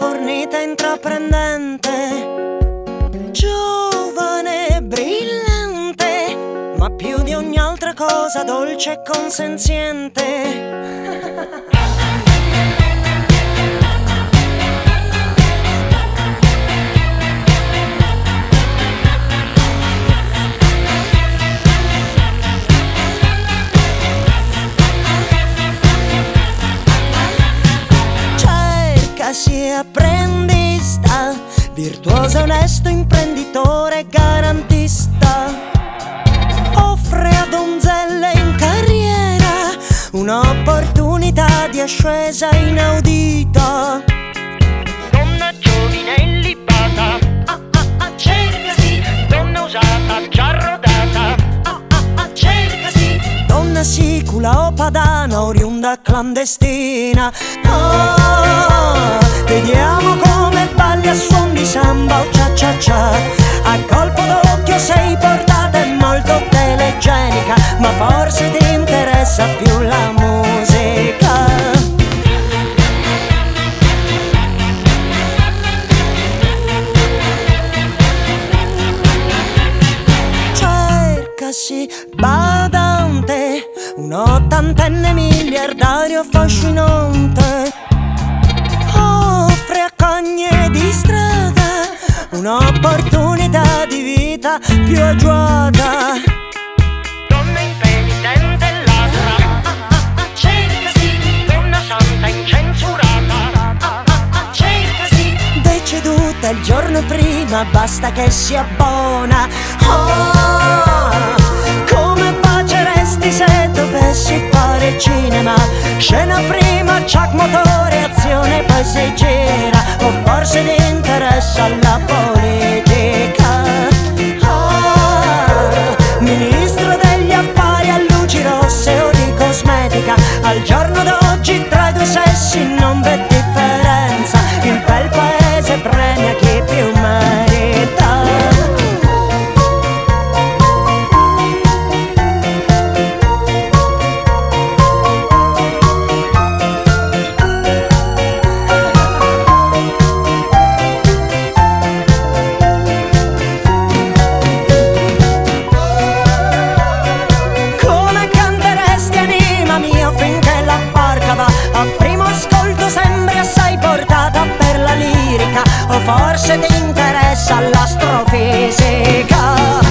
fornita e intraprendente, giovane e brillante, ma più di ogni altra cosa dolce e consenziente. Cercasi apprendista, virtuoso, onesto, imprenditore e garantista. Offre a donzelle in carriera un'opportunità di ascesa inaudita. Donna giovine e libata, cercasi. Donna usata, già rodata, cercasi. Donna sicula o padana, oriunda clandestina. Vediamo come balli a suon di samba o cia cia cia. A colpo d'occhio sei portata e molto telegenica, ma forse ti interessa più la musica. Cercasi badante, un ottantenne miliardario affascinante. Offre a cogne di strada un'opportunità di vita più agiata. Donna impenitente e ladra, cercasi. Donna santa incensurata, cercasi. Deceduta il giorno prima, basta che sia buona. Come baceresti se dovessi fare cinema? Scena prima, chuck, motore, azione, poi si gira. O forse ti interessa la politica? Ministro degli affari a luci rosse o di cosmetica. Al giorno d'oggi tra i due sessi non v'è differenza. Il bel paese premia chi più merita. A primo ascolto sembri assai portata per la lirica, o forse ti interessa l'astrofisica.